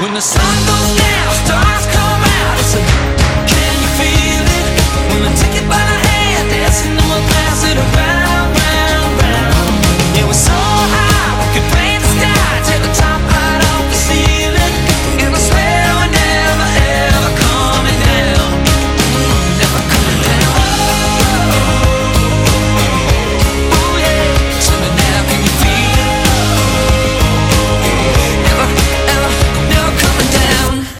When the sun goes down, stars come out. It's a